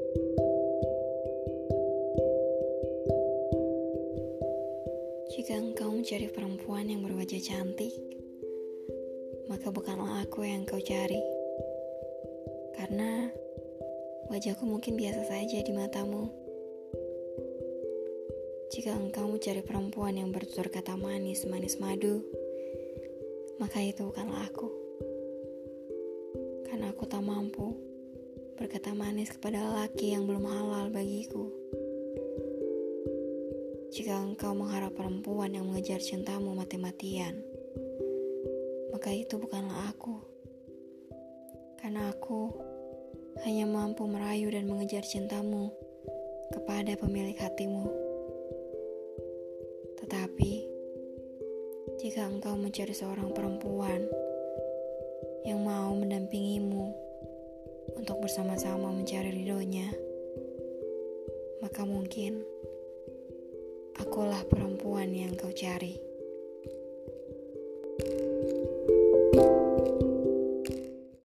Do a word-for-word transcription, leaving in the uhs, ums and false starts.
Jika engkau mencari perempuan yang berwajah cantik, maka bukanlah aku yang engkau cari. Karena wajahku mungkin biasa saja di matamu. Jika engkau mencari perempuan yang bertutur kata manis, manis madu, maka itu bukanlah aku. Karena aku tak mampu berkata manis kepada lelaki yang belum halal bagiku. Jika engkau mengharap perempuan yang mengejar cintamu mati-matian, maka itu bukanlah aku. Karena aku hanya mampu merayu dan mengejar cintamu kepada pemilik hatimu. Tetapi, jika engkau mencari seorang perempuan yang mau mendampingimu untuk bersama-sama mencari ridhonya, maka mungkin akulah perempuan yang kau cari.